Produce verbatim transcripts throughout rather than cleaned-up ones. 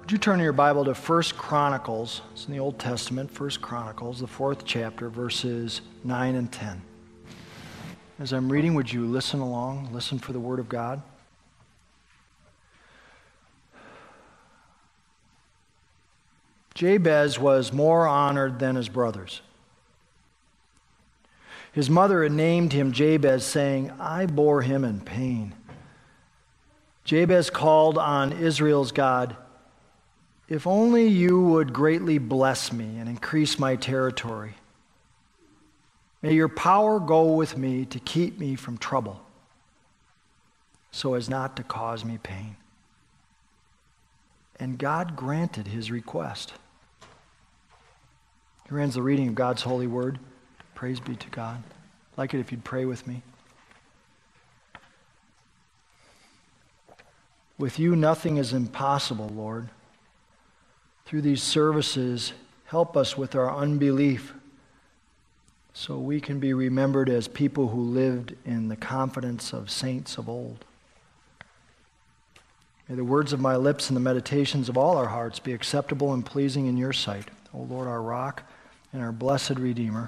Would you turn your Bible to First Chronicles? It's in the Old Testament, First Chronicles, the fourth chapter, verses nine and ten. As I'm reading, would you listen along? Listen for the Word of God. Jabez was more honored than his brothers. His mother had named him Jabez, saying, I bore him in pain. Jabez called on Israel's God, if only you would greatly bless me and increase my territory. May your power go with me to keep me from trouble, so as not to cause me pain. And God granted his request. Here ends the reading of God's holy word. Praise be to God. I'd like it if you'd pray with me. With you, nothing is impossible, Lord. Through these services, help us with our unbelief so we can be remembered as people who lived in the confidence of saints of old. May the words of my lips and the meditations of all our hearts be acceptable and pleasing in your sight, O Lord, our rock and our blessed Redeemer.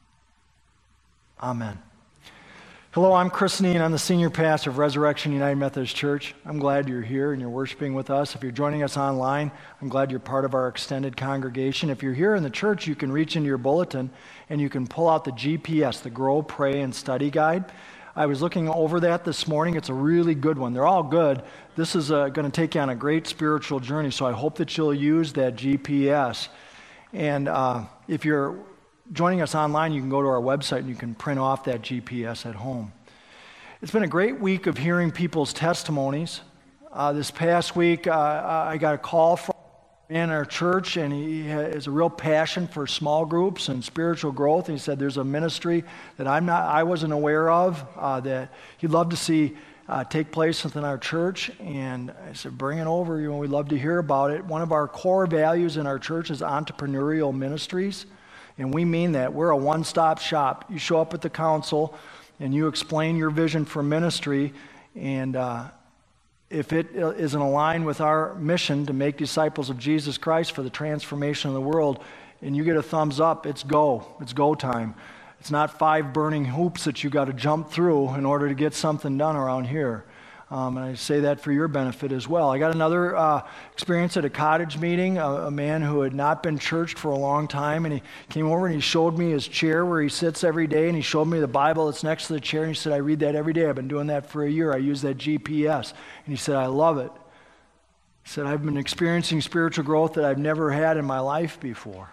Amen. Hello, I'm Chris Neen. I'm the senior pastor of Resurrection United Methodist Church. I'm glad you're here and you're worshiping with us. If you're joining us online, I'm glad you're part of our extended congregation. If you're here in the church, you can reach into your bulletin and you can pull out the G P S, the Grow, Pray, and Study Guide. I was looking over that this morning. It's a really good one. They're all good. This is uh, going to take you on a great spiritual journey, so I hope that you'll use that G P S. And uh, if you're joining us online, you can go to our website and you can print off that G P S at home. It's been a great week of hearing people's testimonies. Uh, this past week, uh, I got a call from a man in our church, and he has a real passion for small groups and spiritual growth. He said there's a ministry that I'm not, I wasn't aware of uh, that he'd love to see uh, take place within our church. And I said, bring it over. You know, we'd love to hear about it. One of our core values in our church is entrepreneurial ministries. And we mean that. We're a one-stop shop. You show up at the council and you explain your vision for ministry, and uh, if it isn't aligned with our mission to make disciples of Jesus Christ for the transformation of the world, and you get a thumbs up, it's go. It's go time. It's not five burning hoops that you got to jump through in order to get something done around here. Um, and I say that for your benefit as well. I got another uh, experience at a cottage meeting, a, a man who had not been churched for a long time, and he came over and he showed me his chair where he sits every day, and he showed me the Bible that's next to the chair, and he said, I read that every day. I've been doing that for a year. I use that G P S. And he said, I love it. He said, I've been experiencing spiritual growth that I've never had in my life before.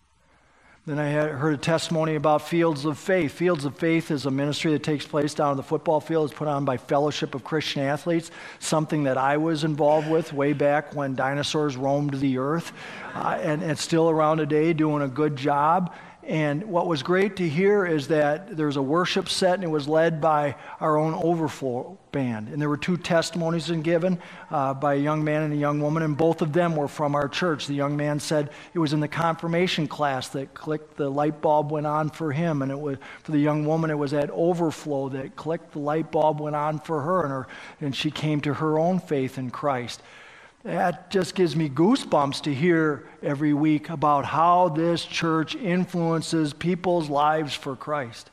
Then I had heard a testimony about Fields of Faith. Fields of Faith is a ministry that takes place down on the football field. It's put on by Fellowship of Christian Athletes, something that I was involved with way back when dinosaurs roamed the earth, uh, and it's still around today doing a good job. And what was great to hear is that there's a worship set, and it was led by our own Overflow band. And there were two testimonies given uh, by a young man and a young woman, and both of them were from our church. The young man said it was in the confirmation class that clicked, the light bulb went on for him, and it was for the young woman, it was at Overflow that clicked, the light bulb went on for her, and, her, and she came to her own faith in Christ. That just gives me goosebumps to hear every week about how this church influences people's lives for Christ.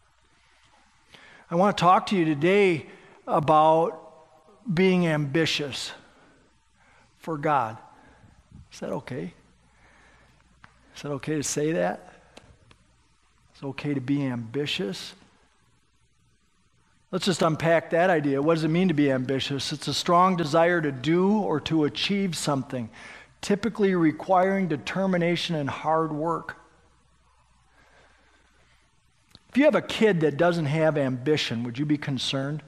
I want to talk to you today about being ambitious for God. Is that okay? Is that okay to say that? It's okay to be ambitious? Let's just unpack that idea. What does it mean to be ambitious? It's a strong desire to do or to achieve something, typically requiring determination and hard work. If you have a kid that doesn't have ambition, would you be concerned?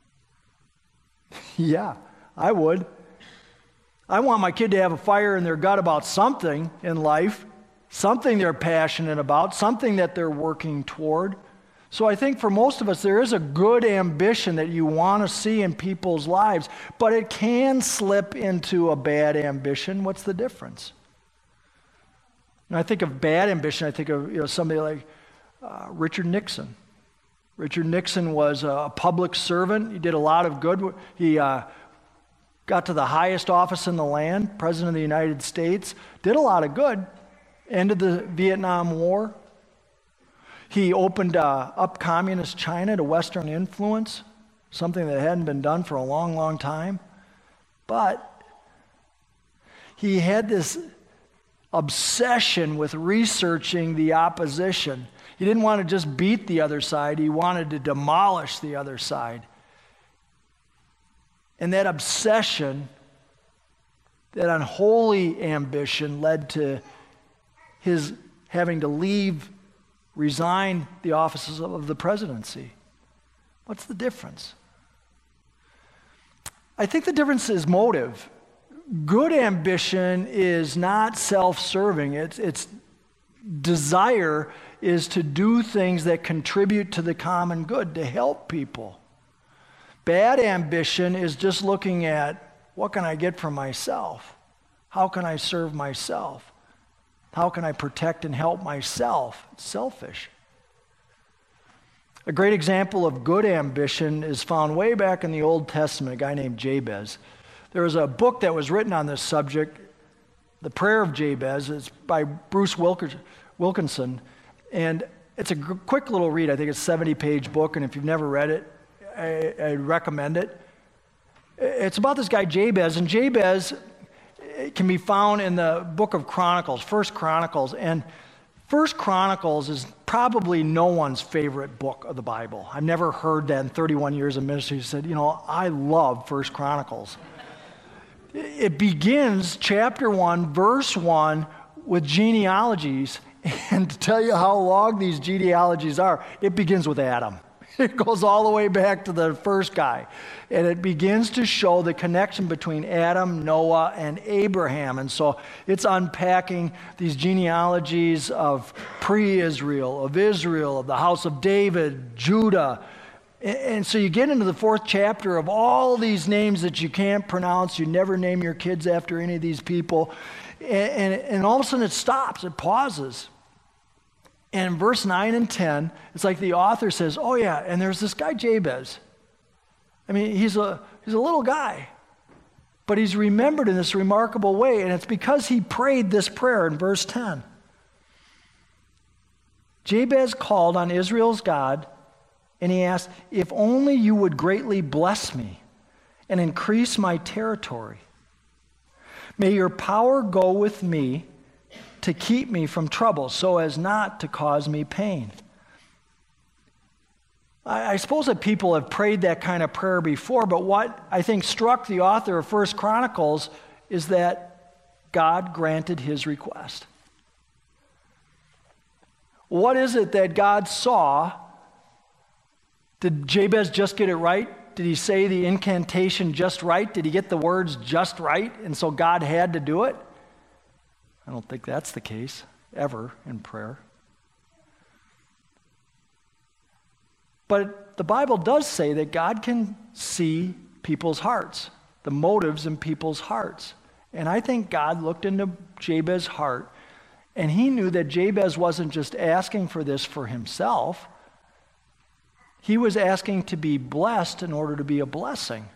Yeah, I would. I want my kid to have a fire in their gut about something in life, something they're passionate about, something that they're working toward. So I think for most of us, there is a good ambition that you want to see in people's lives, but it can slip into a bad ambition. What's the difference? When I think of bad ambition, I think of you know somebody like uh, Richard Nixon. Richard Nixon was a public servant. He did a lot of good. He uh, got to the highest office in the land, President of the United States, did a lot of good, ended the Vietnam War. He opened uh, up communist China to Western influence, something that hadn't been done for a long, long time. But he had this obsession with researching the opposition. He didn't want to just beat the other side, he wanted to demolish the other side. And that obsession, that unholy ambition, led to his having to leave, resign the offices of the presidency. What's the difference? I think the difference is motive. Good ambition is not self-serving. It's, it's desire is to do things that contribute to the common good, to help people. Bad ambition is just looking at, what can I get for myself? How can I serve myself? How can I protect and help myself? It's selfish. A great example of good ambition is found way back in the Old Testament, a guy named Jabez. There was a book that was written on this subject, The Prayer of Jabez. It's by Bruce Wilkinson. And it's a g- quick little read. I think it's a seventy-page book, and if you've never read it, I, I recommend it. It's about this guy Jabez, and Jabez can be found in the book of Chronicles, First Chronicles. And First Chronicles is probably no one's favorite book of the Bible. I've never heard that in thirty-one years of ministry. He said, you know, I love First Chronicles. It begins, chapter one, verse one, with genealogies. And to tell you how long these genealogies are, it begins with Adam. It goes all the way back to the first guy. And it begins to show the connection between Adam, Noah, and Abraham. And so it's unpacking these genealogies of pre-Israel, of Israel, of the house of David, Judah. And so you get into the fourth chapter of all these names that you can't pronounce. You never name your kids after any of these people. And, and, and all of a sudden it stops, it pauses. And in verse nine and ten, it's like the author says, oh yeah, and there's this guy Jabez. I mean, he's a, he's a little guy, but he's remembered in this remarkable way, and it's because he prayed this prayer in verse ten. Jabez called on Israel's God, and he asked, if only you would greatly bless me and increase my territory. May your power go with me to keep me from trouble, so as not to cause me pain. I, I suppose that people have prayed that kind of prayer before, but what I think struck the author of First Chronicles is that God granted his request. What is it that God saw? Did Jabez just get it right? Did he say the incantation just right? Did he get the words just right, and so God had to do it? I don't think that's the case, ever, in prayer. But the Bible does say that God can see people's hearts, the motives in people's hearts. And I think God looked into Jabez's heart, and he knew that Jabez wasn't just asking for this for himself. He was asking to be blessed in order to be a blessing.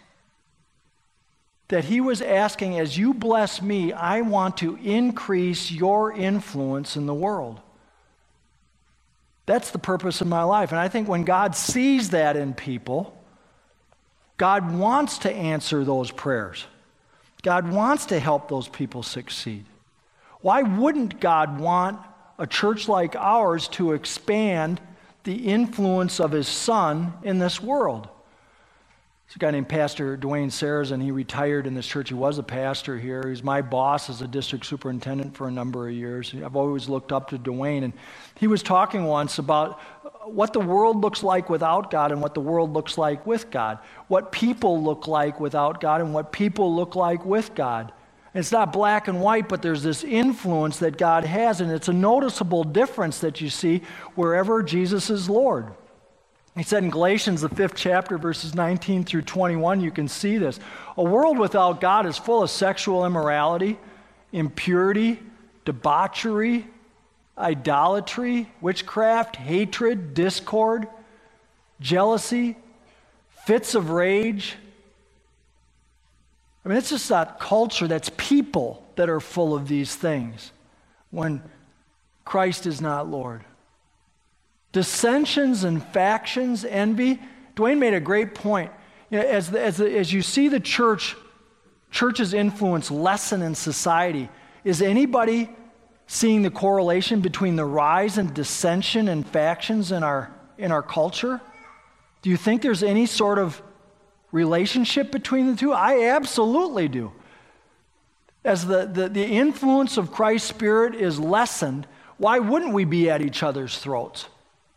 That he was asking, as you bless me, I want to increase your influence in the world. That's the purpose of my life. And I think when God sees that in people, God wants to answer those prayers. God wants to help those people succeed. Why wouldn't God want a church like ours to expand the influence of his Son in this world? There's a guy named Pastor Dwayne Sayers, and he retired in this church. He was a pastor here. He's my boss as a district superintendent for a number of years. I've always looked up to Dwayne, and he was talking once about what the world looks like without God and what the world looks like with God, what people look like without God and what people look like with God. And it's not black and white, but there's this influence that God has, and it's a noticeable difference that you see wherever Jesus is Lord. He said in Galatians, the fifth chapter, verses nineteen through twenty-one, you can see this. A world without God is full of sexual immorality, impurity, debauchery, idolatry, witchcraft, hatred, discord, jealousy, fits of rage, I mean, it's just not culture, that's people that are full of these things when Christ is not Lord. Dissensions and factions, envy. Dwayne made a great point. You know, as, the, as, the, as you see the church, church's influence lessen in society, is anybody seeing the correlation between the rise in dissension and factions in our, in our culture? Do you think there's any sort of relationship between the two? I absolutely do. As the, the, the influence of Christ's Spirit is lessened, why wouldn't we be at each other's throats?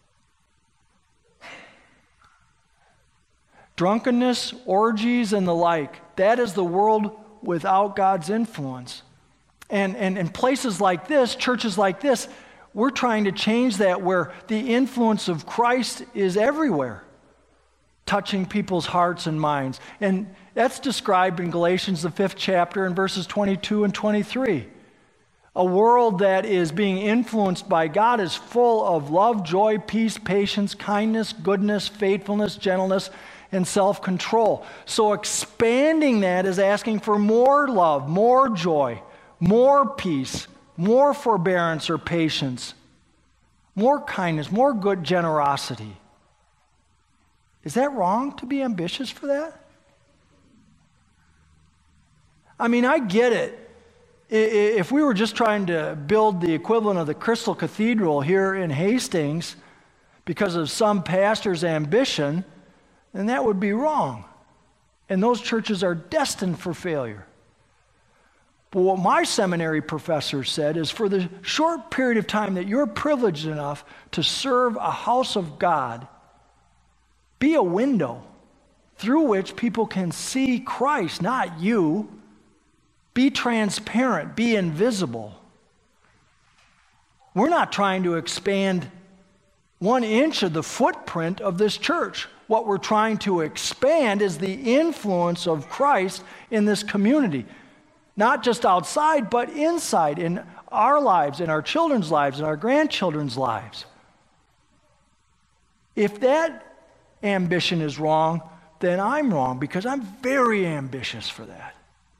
Drunkenness, orgies, and the like. That is the world without God's influence. And, and in places like this, churches like this, we're trying to change that where the influence of Christ is everywhere, touching people's hearts and minds. And that's described in Galatians, the fifth chapter, in verses twenty-two and twenty-three. A world that is being influenced by God is full of love, joy, peace, patience, kindness, goodness, faithfulness, gentleness, and self-control. So expanding that is asking for more love, more joy, more peace, more forbearance or patience, more kindness, more good generosity. Is that wrong to be ambitious for that? I mean, I get it. If we were just trying to build the equivalent of the Crystal Cathedral here in Hastings because of some pastor's ambition, then that would be wrong. And those churches are destined for failure. But what my seminary professor said is for the short period of time that you're privileged enough to serve a house of God, be a window through which people can see Christ, not you. Be transparent, be invisible. We're not trying to expand one inch of the footprint of this church. What we're trying to expand is the influence of Christ in this community. Not just outside, but inside, in our lives, in our children's lives, in our grandchildren's lives. If that ambition is wrong, then I'm wrong, because I'm very ambitious for that.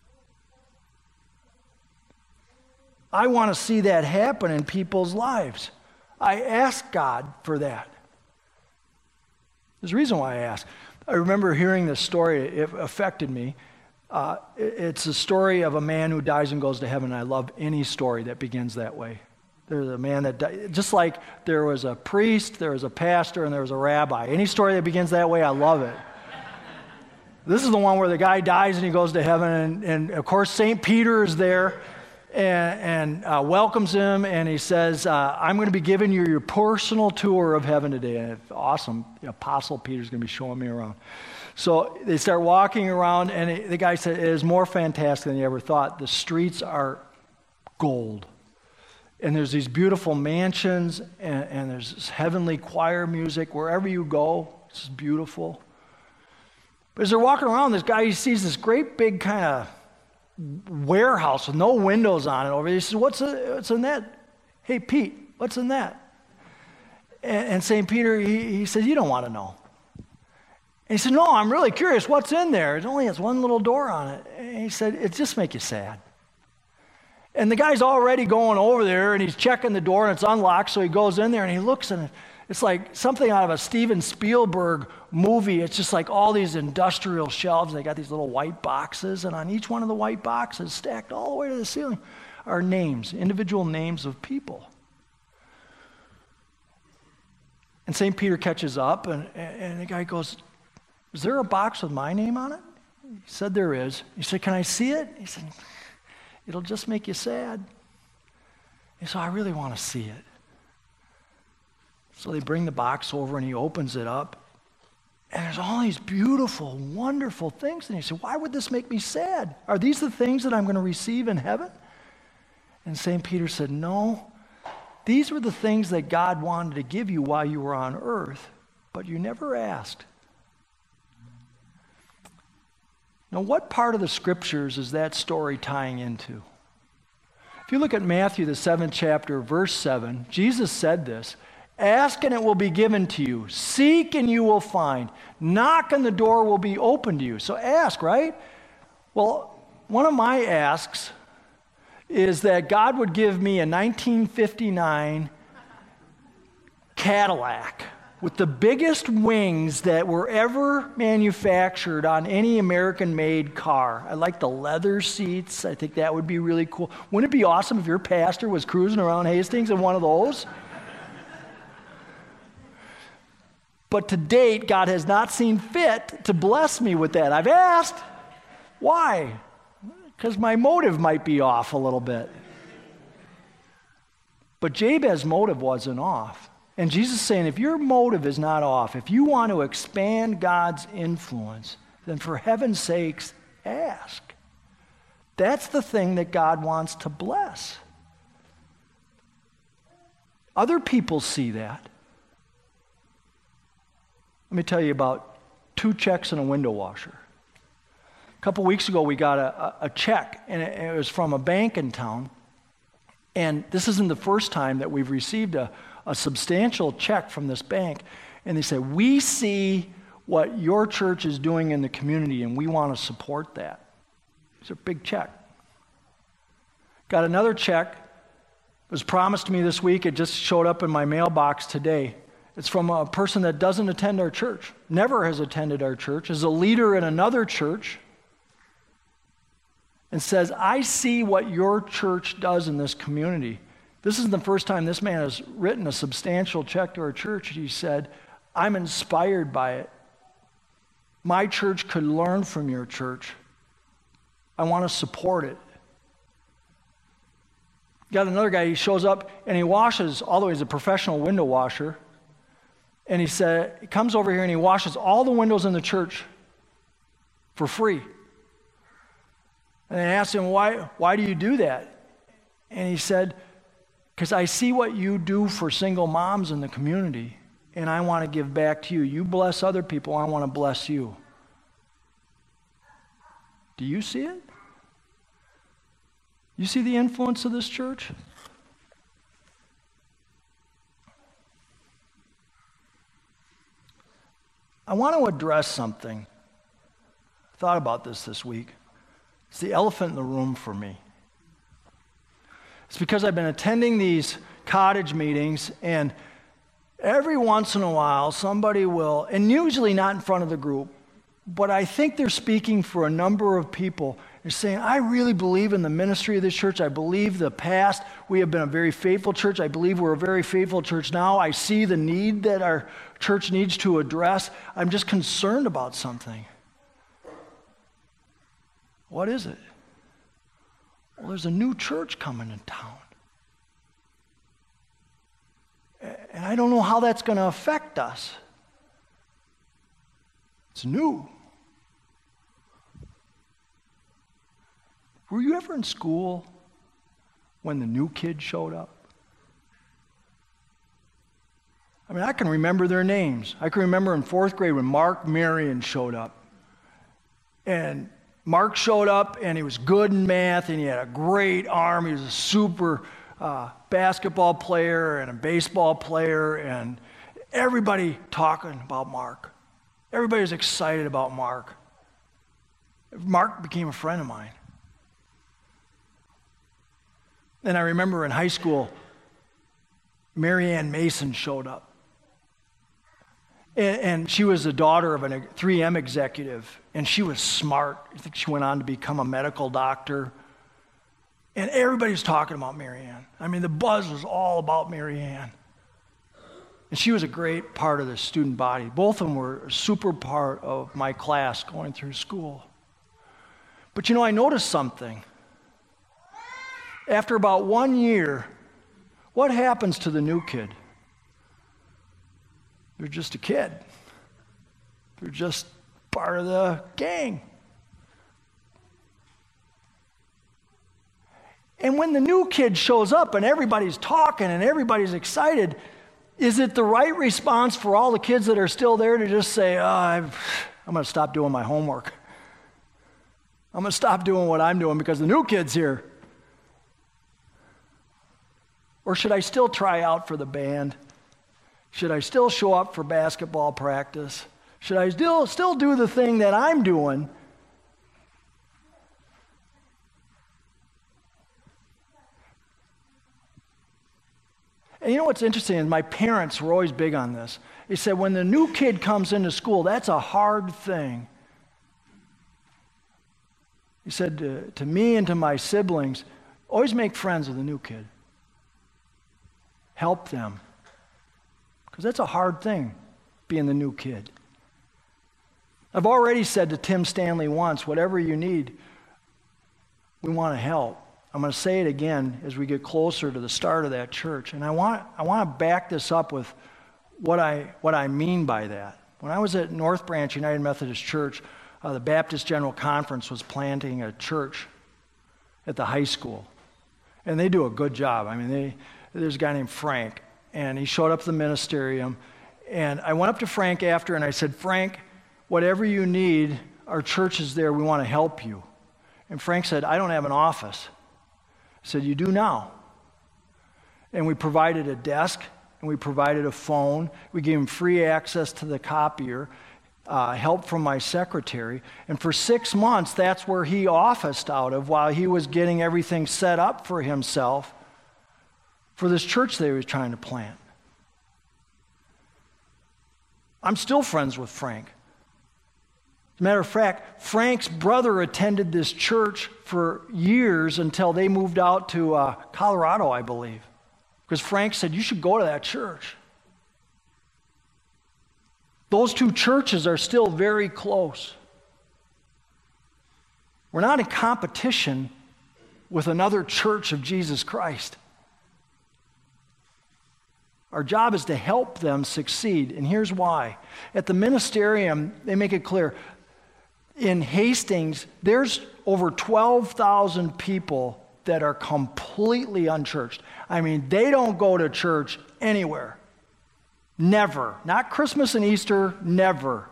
I want to see that happen in people's lives. I ask God for that. There's a reason why I ask. I remember hearing this story. It affected me. Uh, it's a story of a man who dies and goes to heaven. I love any story that begins that way. There's a man that died, just like there was a priest, there was a pastor, and there was a rabbi. Any story that begins that way, I love it. This is the one where the guy dies and he goes to heaven, and, and of course Saint Peter is there and, and uh, welcomes him, and he says, uh, I'm going to be giving you your personal tour of heaven today. And it's awesome. The Apostle Peter's going to be showing me around. So they start walking around, and it, the guy said, it is more fantastic than you ever thought. The streets are gold. And there's these beautiful mansions, and, and there's this heavenly choir music. Wherever you go, it's beautiful. But as they're walking around, this guy, he sees this great big kind of warehouse with no windows on it over there. He says, what's, a, what's in that? Hey, Pete, what's in that? And, and Saint Peter, he, he said, you don't want to know. And he said, no, I'm really curious. What's in there? It only has one little door on it. And he said, it just makes you sad. And the guy's already going over there, and he's checking the door, and it's unlocked, so he goes in there, and he looks, and it's like something out of a Steven Spielberg movie. It's just like all these industrial shelves. They got these little white boxes, and on each one of the white boxes, stacked all the way to the ceiling, are names, individual names of people. And Saint Peter catches up, and, and the guy goes, is there a box with my name on it? He said, there is. He said, can I see it? He said, it'll just make you sad. He said, I really want to see it. So they bring the box over, and he opens it up, and there's all these beautiful, wonderful things. And he said, why would this make me sad? Are these the things that I'm going to receive in heaven? And Saint Peter said, no, these were the things that God wanted to give you while you were on earth, but you never asked. Now, what part of the scriptures is that story tying into? If you look at Matthew, the seventh chapter, verse seven, Jesus said this, ask and it will be given to you. Seek and you will find. Knock and the door will be opened to you. So ask, right? Well, one of my asks is that God would give me a nineteen fifty-nine Cadillac with the biggest wings that were ever manufactured on any American-made car. I like the leather seats. I think that would be really cool. Wouldn't it be awesome if your pastor was cruising around Hastings in one of those? But to date, God has not seen fit to bless me with that. I've asked. Why? Because my motive might be off a little bit. But Jabez's motive wasn't off. And Jesus is saying, if your motive is not off, if you want to expand God's influence, then for heaven's sakes, ask. That's the thing that God wants to bless. Other people see that. Let me tell you about two checks and a window washer. A couple weeks ago, we got a, a check, and it, it was from a bank in town. And this isn't the first time that we've received a, a substantial check from this bank. And they said, we see what your church is doing in the community, and we want to support that. It's a big check. Got another check. It was promised to me this week. It just showed up in my mailbox today. It's from a person that doesn't attend our church, never has attended our church, is a leader in another church, and says, I see what your church does in this community. This isn't the first time this man has written a substantial check to our church. He said, I'm inspired by it. My church could learn from your church. I want to support it. Got another guy, he shows up and he washes, although he's a professional window washer, and he said, he comes over here and he washes all the windows in the church for free. And I asked him, why, why do you do that? And he said, because I see what you do for single moms in the community, and I want to give back to you. You bless other people, I want to bless you. Do you see it? You see the influence of this church? I want to address something. I thought about this this week. It's the elephant in the room for me. It's because I've been attending these cottage meetings, and every once in a while somebody will, and usually not in front of the group, but I think they're speaking for a number of people. They're saying, I really believe in the ministry of this church. I believe the past, we have been a very faithful church. I believe we're a very faithful church now. I see the need that our church needs to address. I'm just concerned about something. What is it? Well, there's a new church coming in town. And I don't know how that's going to affect us. It's new. Were you ever in school when the new kid showed up? I mean, I can remember their names. I can remember in fourth grade when Mark Marion showed up. And Mark showed up, and he was good in math, and he had a great arm. He was a super uh, basketball player and a baseball player, and everybody talking about Mark. Everybody was excited about Mark. Mark became a friend of mine. And I remember in high school, Marianne Mason showed up. And, and she was the daughter of a three M executive, and she was smart. I think she went on to become a medical doctor. And everybody was talking about Marianne. I mean, the buzz was all about Marianne. And she was a great part of the student body. Both of them were a super part of my class going through school. But you know, I noticed something. After about one year, what happens to the new kid? They're just a kid. They're just part of the gang. And when the new kid shows up and everybody's talking and everybody's excited, is it the right response for all the kids that are still there to just say, oh, I've, I'm going to stop doing my homework. I'm going to stop doing what I'm doing because the new kid's here? Or should I still try out for the band? Should I still show up for basketball practice? Should I still, still do the thing that I'm doing? And you know what's interesting is my parents were always big on this. They said, when the new kid comes into school, that's a hard thing. He said to, to me and to my siblings, always make friends with a new kid. Help them. Because that's a hard thing, being the new kid. I've already said to Tim Stanley once, whatever you need, we want to help. I'm going to say it again as we get closer to the start of that church. And I want, I want to back this up with what I, what I mean by that. When I was at North Branch United Methodist Church, uh, the Baptist General Conference was planting a church at the high school. And they do a good job. I mean, they, there's a guy named Frank, and he showed up at the ministerium. And I went up to Frank after, and I said, Frank, whatever you need, our church is there. We want to help you. And Frank said, I don't have an office. I said, you do now. And we provided a desk, and we provided a phone. We gave him free access to the copier, uh, help from my secretary. And for six months, that's where he officed out of while he was getting everything set up for himself for this church that he was trying to plant. I'm still friends with Frank. As a matter of fact, Frank's brother attended this church for years until they moved out to uh, Colorado, I believe. Because Frank said, you should go to that church. Those two churches are still very close. We're not in competition with another church of Jesus Christ. Our job is to help them succeed, and here's why. At the ministerium, they make it clear, in Hastings, there's over twelve thousand people that are completely unchurched. I mean, they don't go to church anywhere. Never. Not Christmas and Easter, never.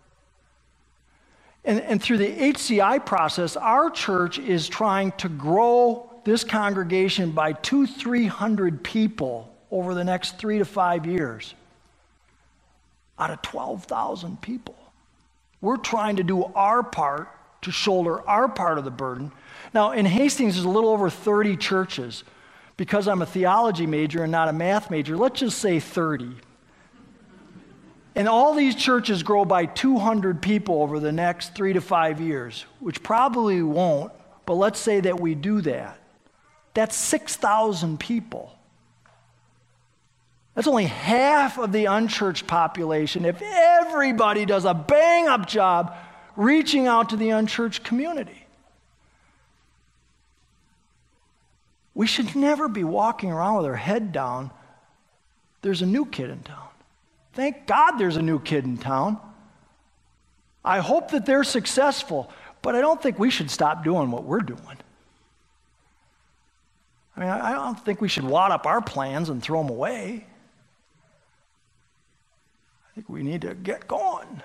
And, and through the H C I process, our church is trying to grow this congregation by two, three hundred people over the next three to five years out of twelve thousand people. We're trying to do our part to shoulder our part of the burden. Now, in Hastings, there's a little over thirty churches. Because I'm a theology major and not a math major, let's just say thirty. And all these churches grow by two hundred people over the next three to five years, which probably won't, but let's say that we do that. That's six thousand people. That's only half of the unchurched population if everybody does a bang-up job reaching out to the unchurched community. We should never be walking around with our head down. There's a new kid in town. Thank God there's a new kid in town. I hope that they're successful, but I don't think we should stop doing what we're doing. I mean, I don't think we should wad up our plans and throw them away. I think we need to get going.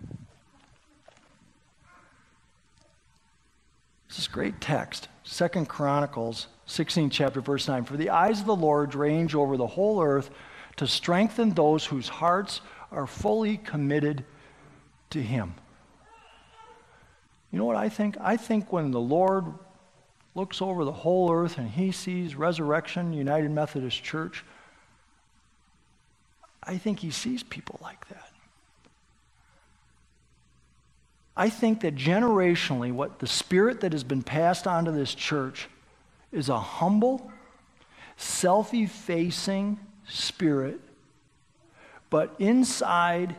This is great text. Second Chronicles sixteen, chapter verse nine. For the eyes of the Lord range over the whole earth to strengthen those whose hearts are fully committed to Him. You know what I think? I think when the Lord looks over the whole earth and He sees Resurrection United Methodist Church, I think He sees people like that. I think that generationally, what the spirit that has been passed on to this church is a humble, self-effacing spirit, but inside,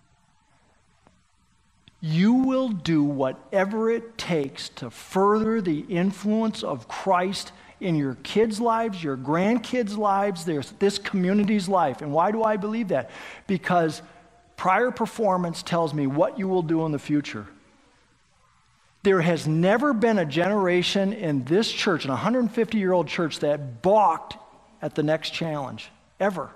you will do whatever it takes to further the influence of Christ in your kids' lives, your grandkids' lives, there's this community's life. And why do I believe that? Because prior performance tells me what you will do in the future. There has never been a generation in this church, an one hundred fifty-year-old church, that balked at the next challenge, ever.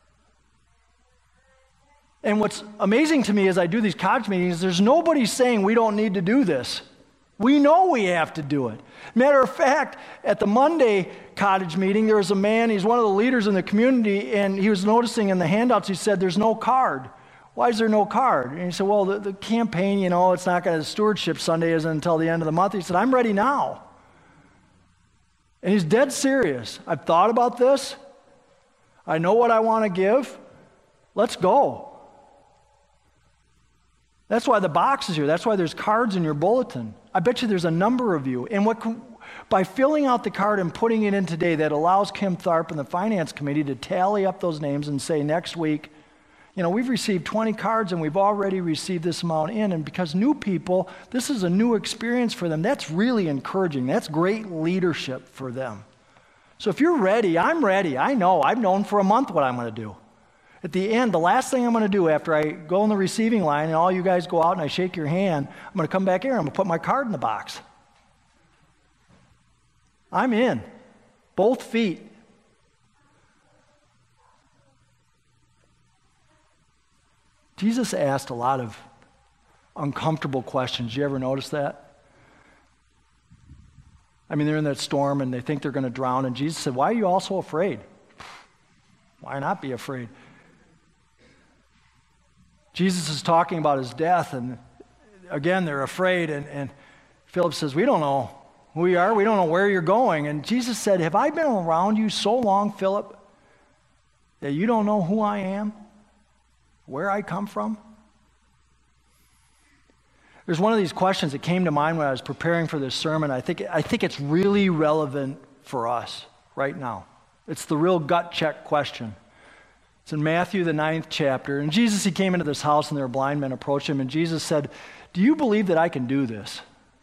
And what's amazing to me as I do these cottage meetings, there's nobody saying we don't need to do this. We know we have to do it. Matter of fact, at the Monday cottage meeting, there was a man, he's one of the leaders in the community, and he was noticing in the handouts, he said, there's no card. Why is there no card? And he said, well, the, the campaign, you know, it's not going to, stewardship Sunday isn't until the end of the month. He said, I'm ready now. And he's dead serious. I've thought about this. I know what I want to give. Let's go. That's why the box is here. That's why there's cards in your bulletin. I bet you there's a number of you. And what can, by filling out the card and putting it in today, that allows Kim Tharp and the Finance Committee to tally up those names and say next week, you know, we've received twenty cards and we've already received this amount in. And because new people, this is a new experience for them. That's really encouraging. That's great leadership for them. So if you're ready, I'm ready. I know. I've known for a month what I'm going to do. At the end, the last thing I'm going to do after I go in the receiving line and all you guys go out and I shake your hand, I'm going to come back here and I'm going to put my card in the box. I'm in. Both feet. Jesus asked a lot of uncomfortable questions. You ever notice that? I mean, they're in that storm and they think they're going to drown, and Jesus said, why are you all so afraid? Why not be afraid? Jesus is talking about his death, and again, they're afraid, and, and Philip says, we don't know who you are, we don't know where you're going. And Jesus said, have I been around you so long, Philip, that you don't know who I am? Where I come from? There's one of these questions that came to mind when I was preparing for this sermon. I think, I think it's really relevant for us right now. It's the real gut check question. It's in Matthew, the ninth chapter. And Jesus, he came into this house and there were blind men approached him. And Jesus said, do you believe that I can do this?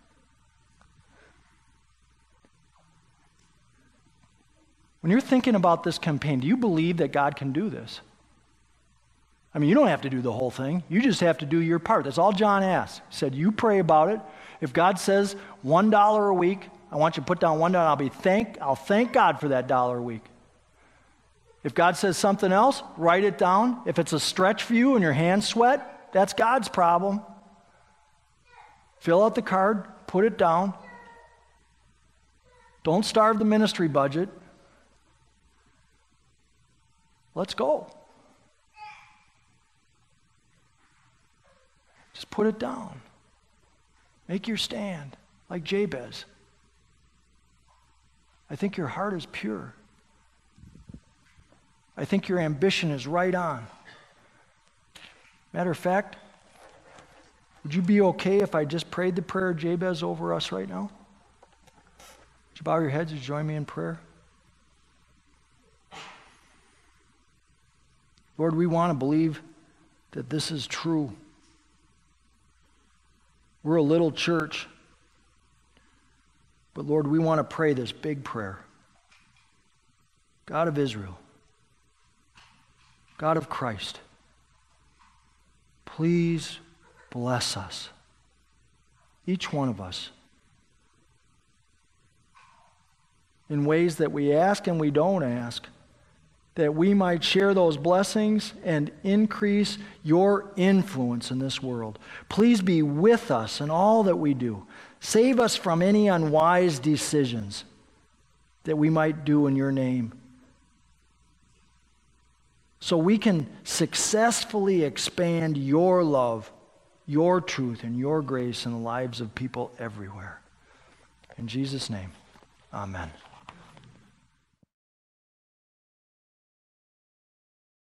When you're thinking about this campaign, do you believe that God can do this? I mean, you don't have to do the whole thing. You just have to do your part. That's all John asked. He said, you pray about it. If God says one dollar a week, I want you to put down one dollar. I'll be thank. I'll thank God for that dollar a week. If God says something else, write it down. If it's a stretch for you and your hands sweat, that's God's problem. Fill out the card, put it down. Don't starve the ministry budget. Let's go. Just put it down. Make your stand, like Jabez. I think your heart is pure. I think your ambition is right on. Matter of fact, would you be okay if I just prayed the prayer of Jabez over us right now? Would you bow your heads and join me in prayer? Lord, we want to believe that this is true. We're a little church, but Lord, we want to pray this big prayer. God of Israel, God of Christ, please bless us, each one of us, in ways that we ask and we don't ask, that we might share those blessings and increase your influence in this world. Please be with us in all that we do. Save us from any unwise decisions that we might do in your name, so we can successfully expand your love, your truth, and your grace in the lives of people everywhere. In Jesus' name, amen.